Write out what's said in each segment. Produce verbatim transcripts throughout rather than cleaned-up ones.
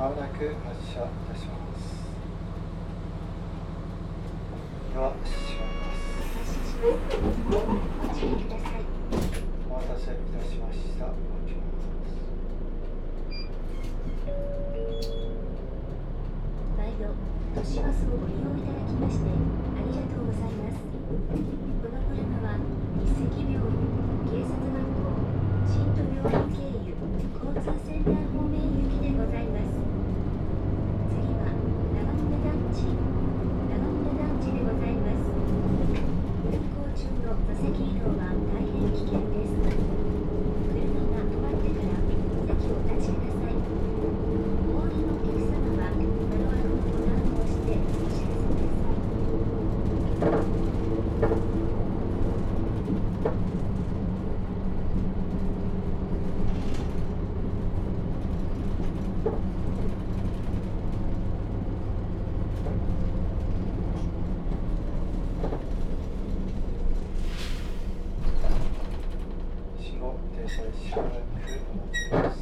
まもなく発車いたします。では、閉まります。 ご注意ください。 お待たせいたしました。 毎度、都市バスをご利用いただきましてありがとうございます。この車は一石病院、警察学校、新都病院経由交通センター方面行きでございます。次は長宗団地、長宗団地でございます。運行中の座席移動は大変危険です。車が止まってから席をお立ちください。お降りのお客様は窓枠のボタンを押してお知らせください。 信号停車しばらくお待ちください。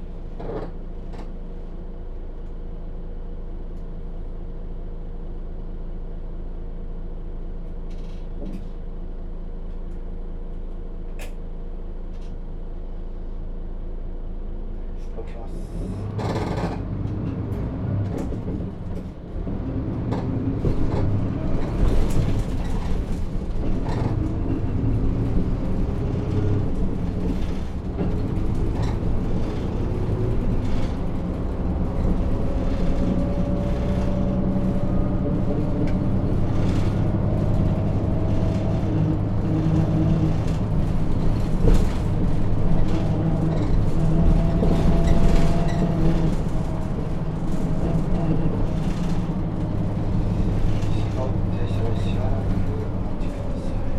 動きます。信号停車しばらくお待ちください。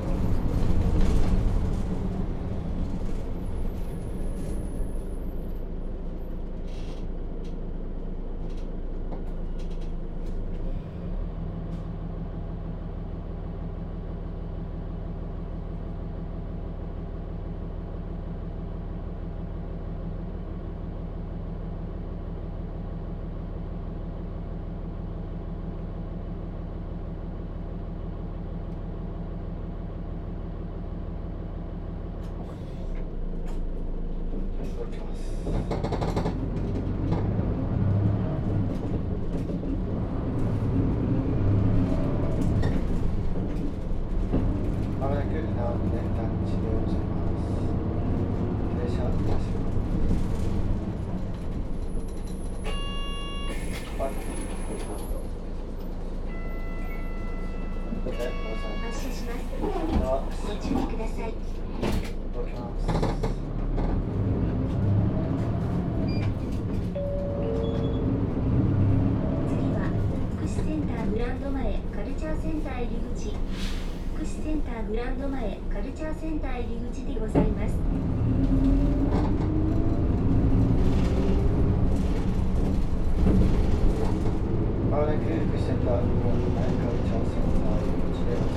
動きます。まもなく長宗団地でございます。停車いたします。はい。でございます。 発車します。 では、 ご注意ください。 動きます。 次は福祉センターグランド前カルチャーセンター入り口、福祉センターグランド前カルチャーセンター入り口でございます。 まもなく福祉センターグランド前カルチャーセンター入り口でございます。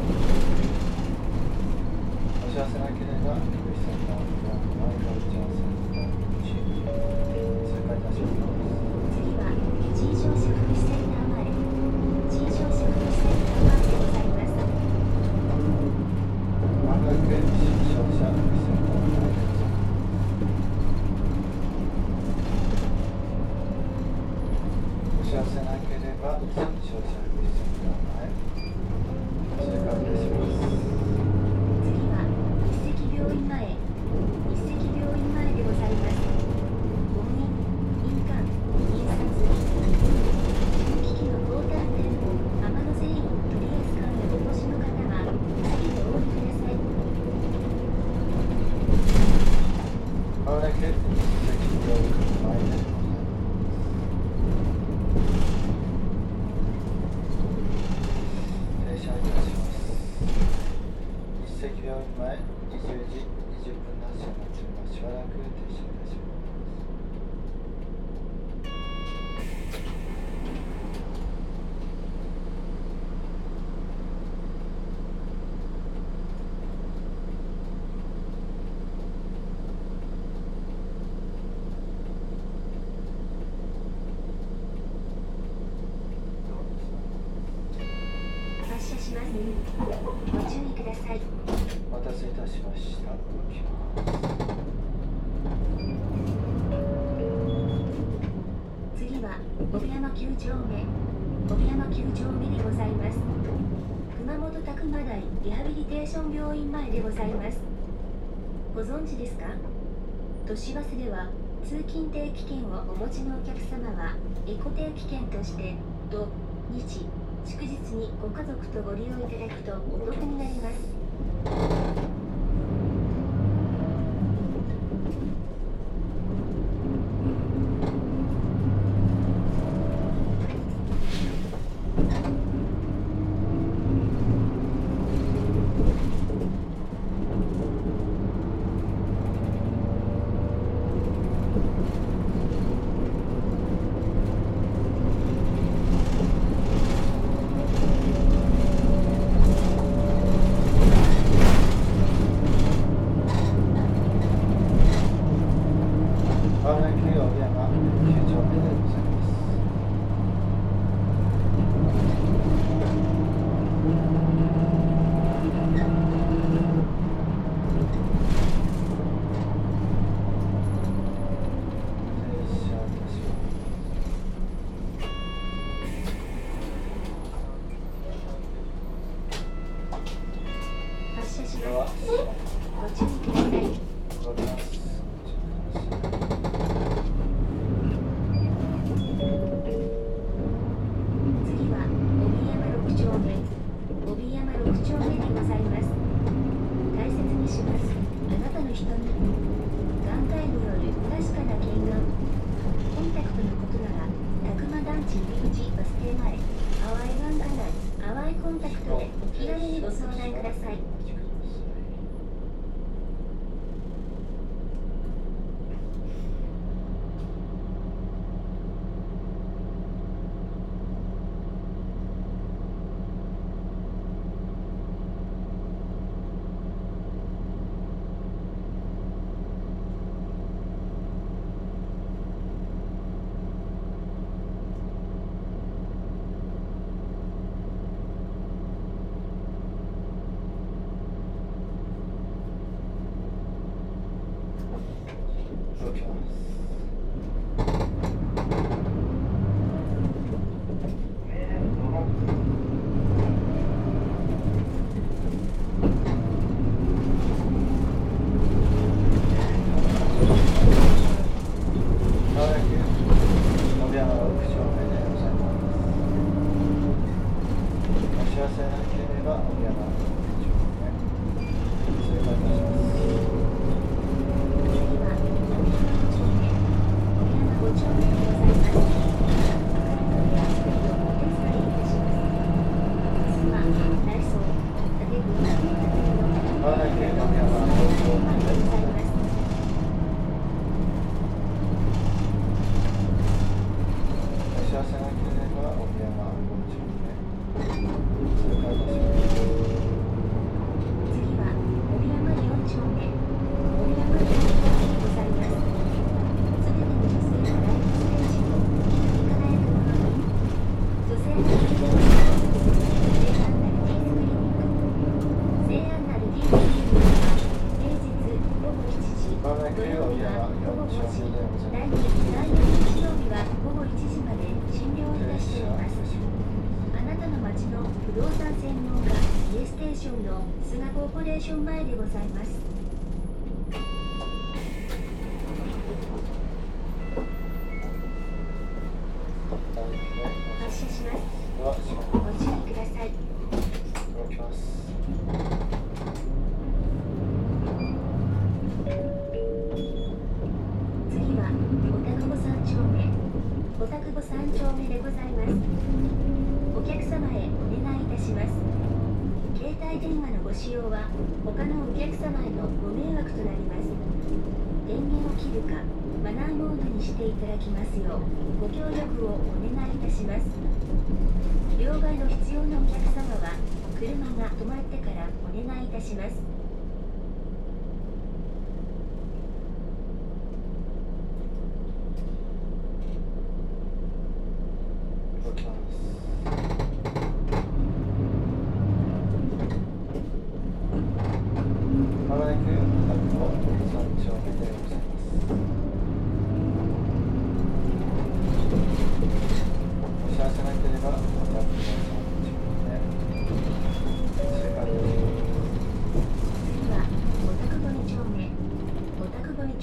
お知らせなければ福祉センターグランド前カルチャーセンター入り口通過いたします。 次は一位乗車福祉センター前、一位乗車福祉センター前でございます。 まもなく新商車福祉センター前でございます。お知らせなければ新商車福祉センター前通過いたします。 次は一石病院前、一石病院前でございます。婚姻、印鑑、印刷、重機器の高端店舗天野繊維取扱いお越しの方は次でお降りください。 まもなく一石病院前でございます。停車いたします。一石病院前にじゅうじにじゅっぷんの発車になっております。しばらく停車いたします。 ご注意ください。 お待たせいたしました。動きます。 次は帯山きゅう丁目帯山きゅう丁目でございます。熊本拓磨大リハビリテーション病院前でございます。ご存知ですか？都市バスでは通勤定期券をお持ちのお客様はエコ定期券として土日祝日にご家族とご利用いただくとお得になります。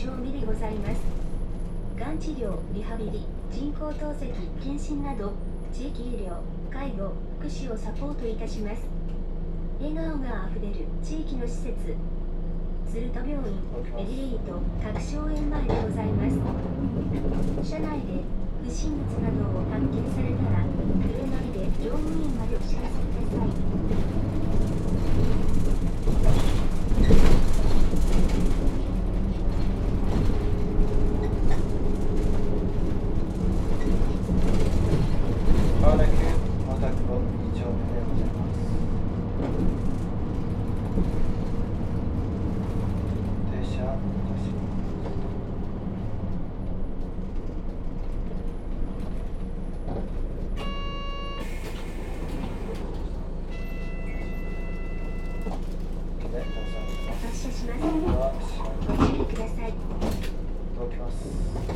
丁目でございます。がん治療、リハビリ、人工透析、検診など地域医療、介護、福祉をサポートいたします。笑顔があふれる地域の施設、鶴田病院メディレイト各省園前でございます。車内で不審物などを発見されたら車で乗務員までお知らせください。 まもなく大田区のに丁目でございます。停車いたします。 発車します。ご注意ください。 届きます。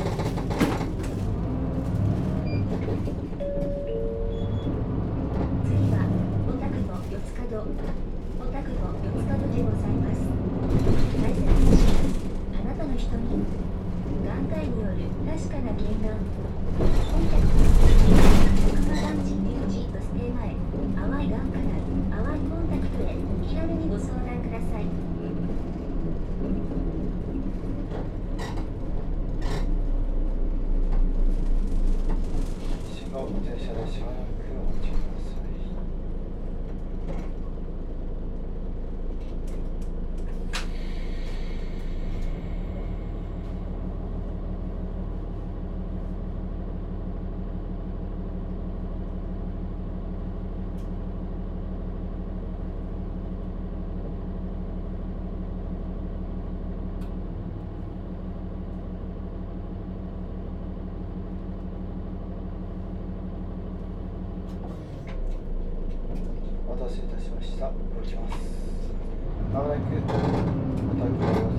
次は大田区の四つ角、大田区の四つ角でございます。大切にします。あなたの瞳、眼科医による確かな検眼、本客徳間眼診療時バス停前、淡い眼科内、淡いコンタクトへお気軽にご相談ください。 信号停車でしばらくお待ちください。お待たせいたしました。動きます。まもなくお宅をお使いでございます。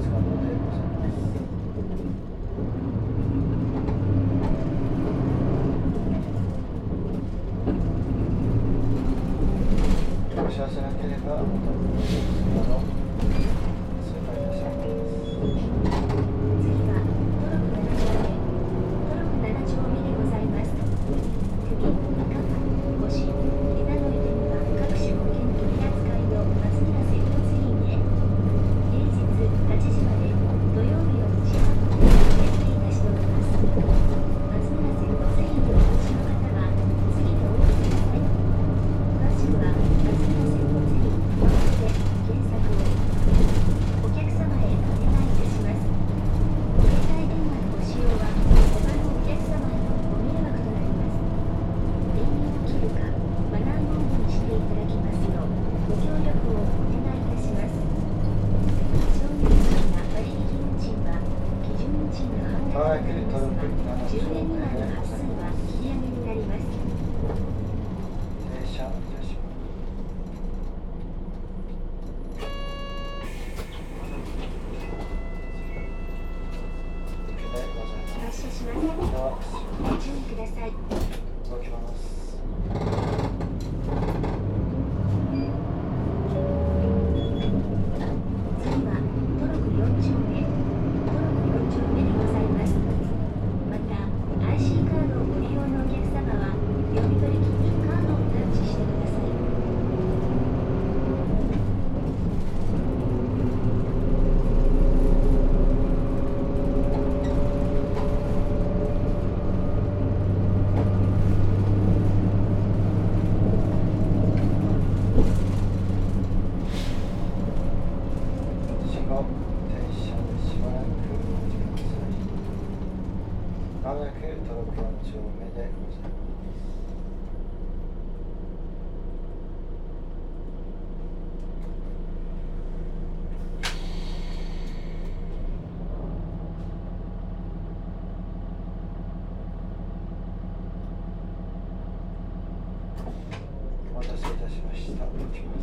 お知らせなければお宅の通過いたします。 次はトロクなな丁目、トロクなな丁目でございます。首、肩、腰、膝の痛みは各種保険取り扱いの松村接骨院へ。平日はちじまで、土曜日はにじはんまで受付いたしております。松村接骨院にお越しの方は次でお降りください。詳しくは松村接骨院とで検索を。お客様へお願いいたします。携帯電話のご使用は他のお客様へのご迷惑となります。電源を切るかマナーモードにしていただきますようご協力をお願いいたします。商業的な割引運賃は基準運賃の半額となりますが、じゅうねん未満の発数は切り上げになります。 停車いたします。でございます。 発車します。 では、 ご注意ください。 動きます。 次はトロクよん丁目、トロクよん丁目でございます。また アイシー カードをご利用のお客様は読み取り機にカードをタッチしてください。 信号停車でしばらくお待ちください。まもなくトロクよん丁目でございます。お待たせいたしました。動きます。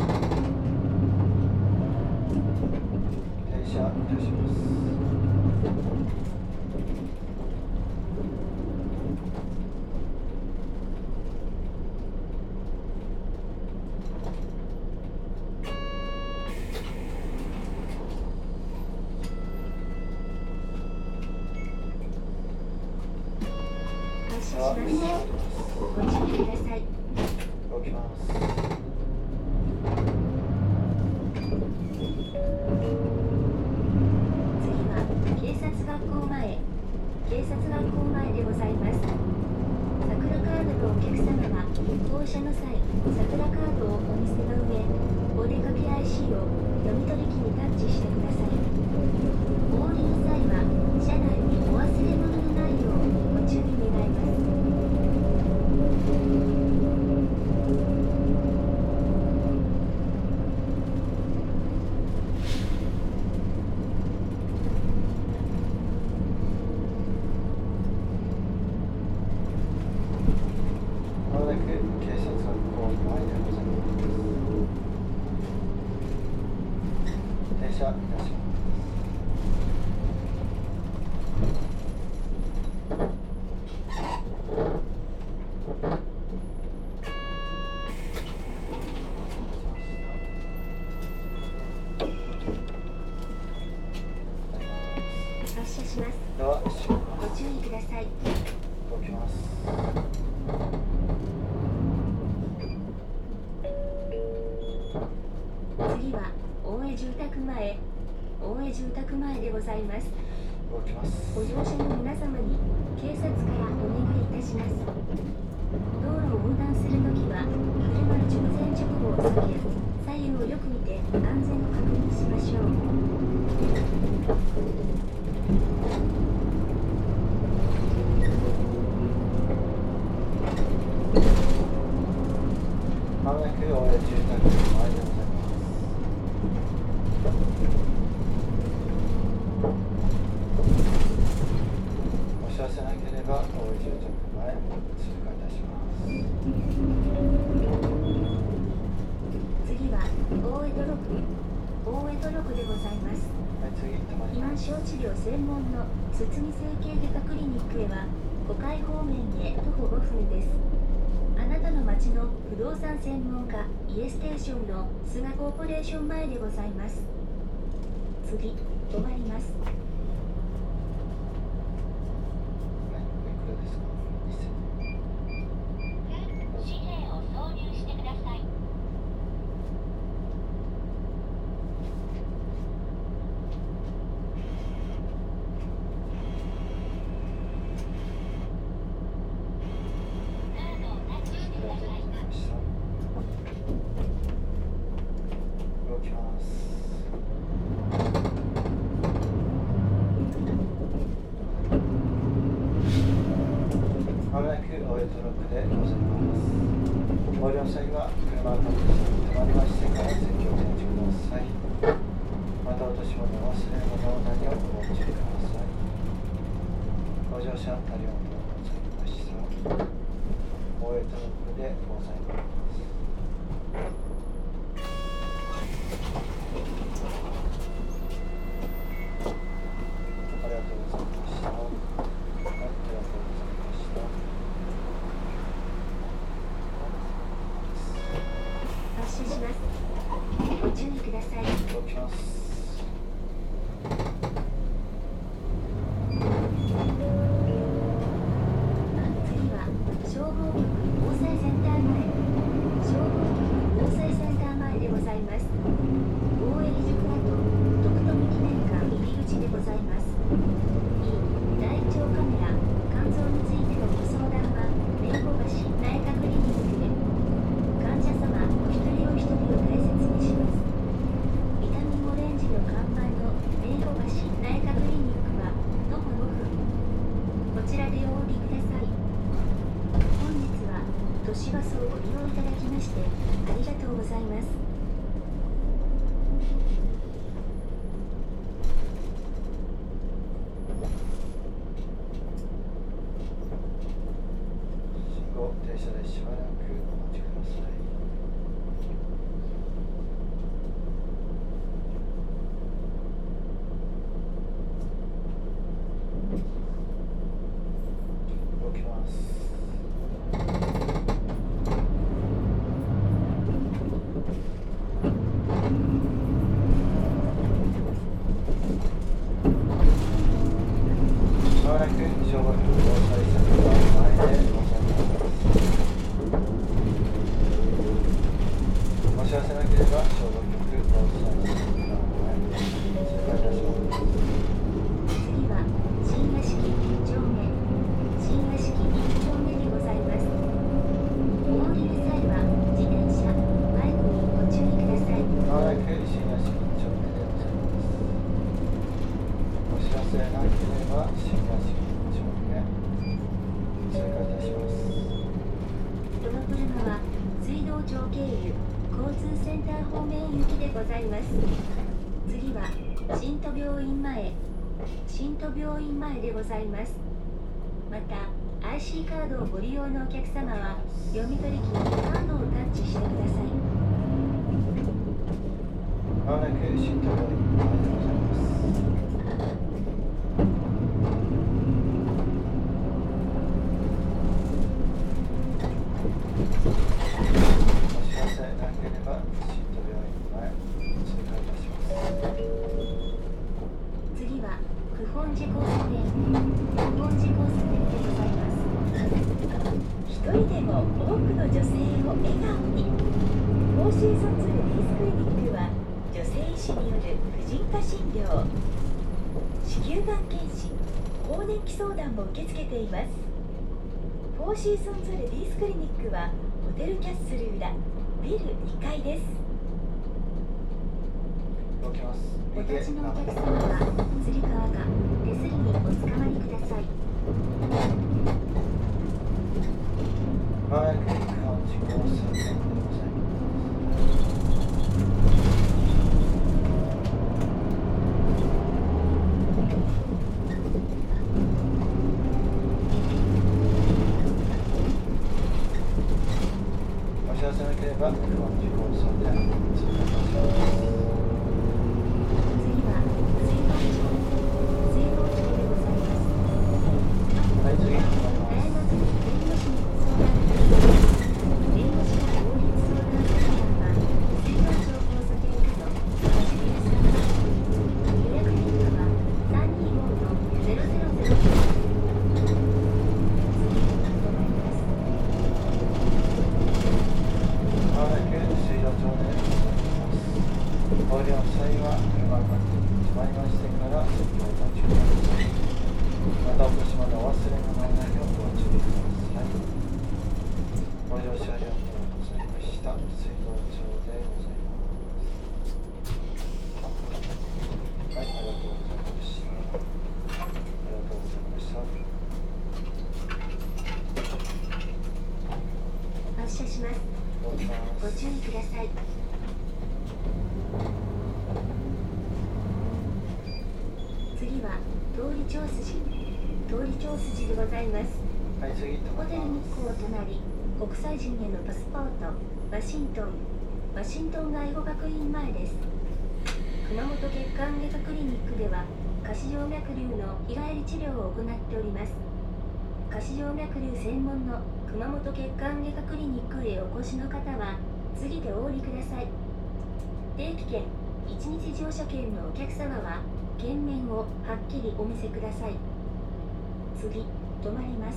停車いたします。 車は進んでおります。 ご注意ください。 動きます。 次は警察学校前、警察学校前でございます。桜カードのお客様は降車の際、桜カードをお見せの上、お出かけ アイシー を読み取り機にタッチしてください。お降りの際は車内にお忘れ物のないようご注意願います。 まもなく警察学校前でございます。停車いたします。 発車します。 ドア閉めます。 ご注意ください。 動きます。 次は大江住宅前、大江住宅前でございます。 動きます。 ご乗車の皆様に警察からお願いいたします。道路を横断するときは車の直前直後を避け、左右をよく見て安全を確認しましょう。 まもなく大江住宅の前でございます。お知らせなければ大江住宅前通過いたします。 次は大江戸六、大江戸六でございます。 はい、次止まり肥満ます。 症治療専門の堤整形外科クリニックへは五階方面へ徒歩ごふんです。あなたの町の不動産専門家イエステーションの菅コーポレーション前でございます。次、止まります。 はい、いくらですか？一銭。 紙幣を挿入してください。カードをタッチしてください。 動きます。まもなく大江戸六でございます。お降りの際は車の止まりましてから席をお持ちください。また落とし物を忘れ物を何をお持ちください。ご乗車ありがとうございました。大江戸六でございます。ありがとうございました。はい、ありがとうございました。 発車します。ご注意ください。 動きます。 次は消防局防災センター前、消防局防災センター前でございます。大江宿跡徳富記念館入り口でございます。大腸カメラ肝臓についてのご相談は弁護橋内科クリニックへ。患者様お一人お一人を大切にします。ビタミンオレンジの看板の弁護橋内科クリニックは徒歩ごふん。こちらでお降りください。本日は都市バスをご利用いただきましてありがとうございます。 信号停車でしばらくお待ちください。動きます。まもなく消防局防災センター前でせなければ新橋上へ通過いたします。 この車は水道町経由交通センター方面行きでございます。次は新都病院前新都病院前でございます。また アイシー カードをご利用のお客様は読み取り機にカードをタッチしてください。 まもなく新都病院前でございます。お知らせなければ新都病院前通過いたします。 次は九本寺交差点九本寺交差点でございます。一人でも多くの女性を笑顔に。フォーシーズンズレディースクリニックは女性医師による婦人科診療、子宮がん検診、更年期相談も受け付けています。フォーシーズンズレディースクリニックはホテルキャッスル裏ビルにかいです。 動きます。 お立ちのお客様はつり革が手すりにおつかまりください。 まもなく九本寺交差点でございます。お知らせなければ九本寺交差点通過いたします。 次は水道町水道町でございます。 はい、次に止まります。 悩まずに弁護士にご相談ください。弁護士や法律相談センターは水道町交差点区のはちびゃさんばん、予約電話はさんにーごのゼロゼロゼロです。次に止まります。 まもなく水道町でございます。お降りの際は車が止まりましてから席をお待ちください。また落とし物を忘れ物のないようご注意ください。ご乗車ありがとうございました。水道町でございます。はい、ありがとうございました。ありがとうございました。 発車します。 どうしますご注意ください。次は通り町筋通り町筋でございます。 はい、次止まホテル日ります。 光隣国際人へのパスポートワシントンワシントン外語学院前です。熊本血管外科クリニックでは下肢静脈瘤の日帰り治療を行っております。下肢静脈瘤専門の熊本血管外科クリニックへお越しの方は次でお降りください。定期券いちにち乗車券のお客様は券面をはっきりお見せください。次止まります。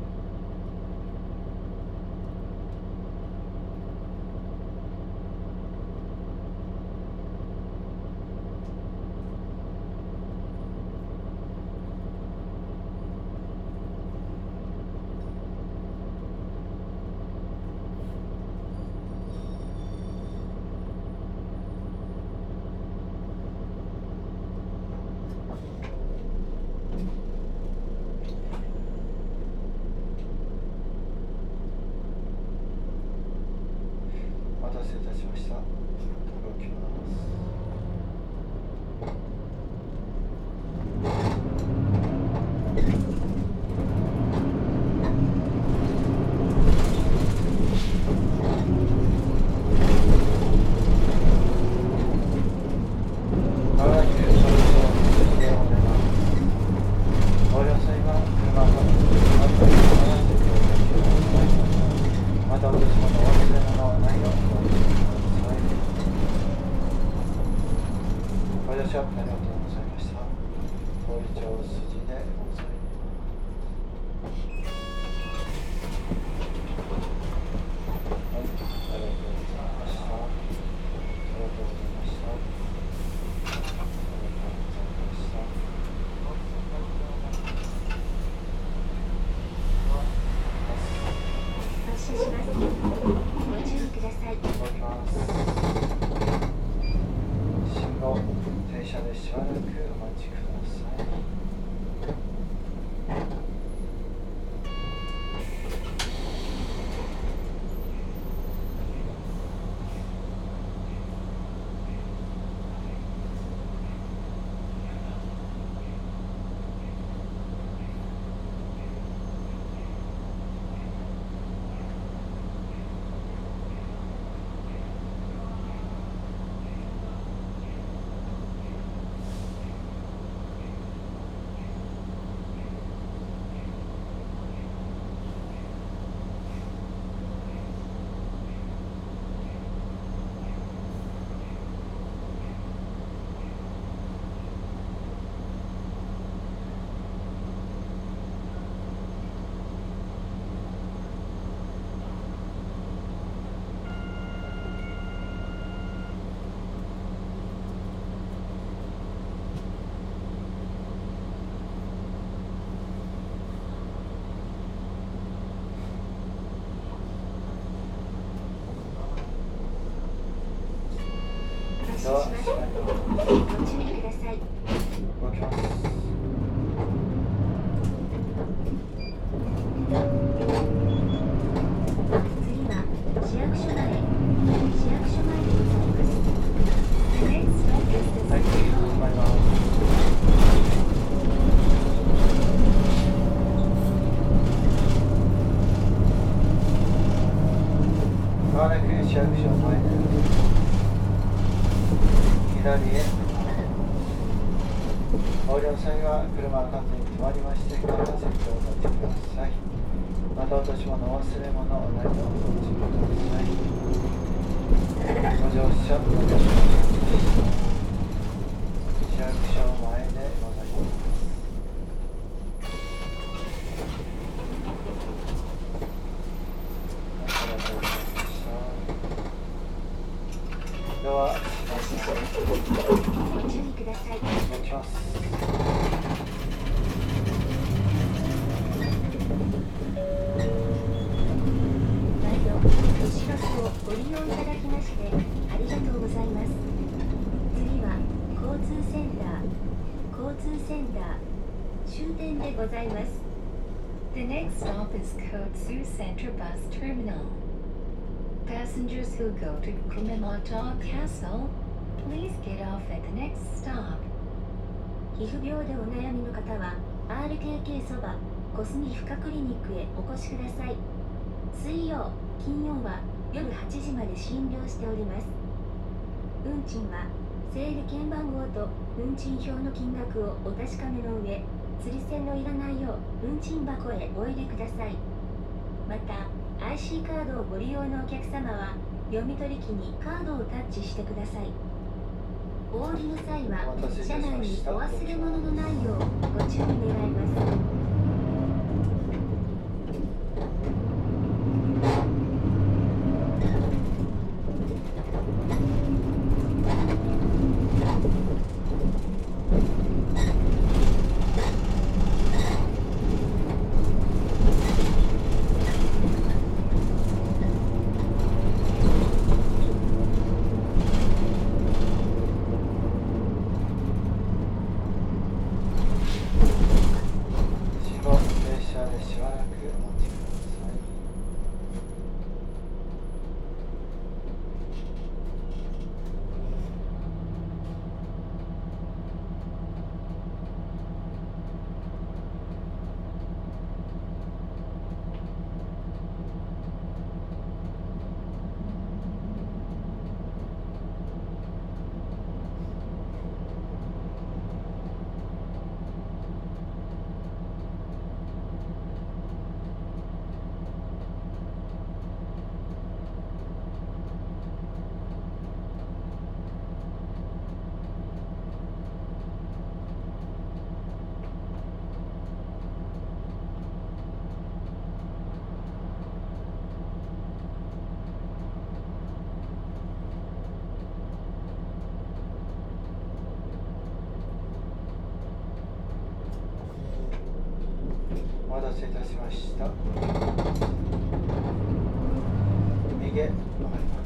お待たせいたしました。動きます。まもなくそろそろでお願いします。ご乗車は車が止まりましたから席をお待ちください。また落とし物を忘れ物はないようご注意ください。ご乗車ありがとうございました。通り町筋でございます。はい、ありがとうございました。ありがとうございました。ありがとうございました。 発車します。ご注意ください。 動きます。信号停車でしばらくお待ちください。 役所前で左へ。お降りの際は車が完全に止まりましてから席をお立ちください。また落とし物、忘れ物何をお持ちください。ご乗車お願いします。市役所前でございます。ドア閉めます。 ご注意ください。 お願いします。 毎度都市バスをご利用いただきましてありがとうございます。次は交通センター交通センター終点でございます。 The next stop is Kotsu Center Bus Terminal. Passengers who go to Kumamoto Castle, please get off at the next stop. 皮膚病でお悩みの方は アールケーケー そば小杉皮膚科クリニックへお越しください。水曜、金曜は夜はちじまで診療しております。運賃は整理券番号と運賃表の金額をお確かめの上、釣り銭のいらないよう運賃箱へお入れください。また アイシー カードをご利用のお客様は読み取り機にカードをタッチしてください。お降りの際は車内にお忘れ物のないようご注意願います。 お待たせいたしました。右へ曲がります。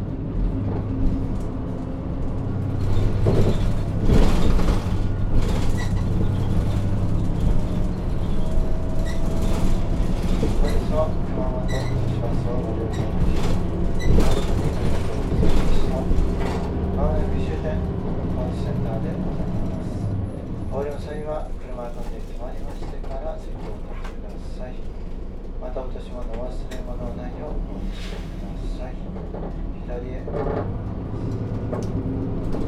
本日は熊本都市バスをご利用いただき誠にありがとうございました。まもなく終点交通センターでございます。お降りの際は車が止まりましてから席を立ってください。また落とし物、忘れ物ないようお気をつけください。左へ。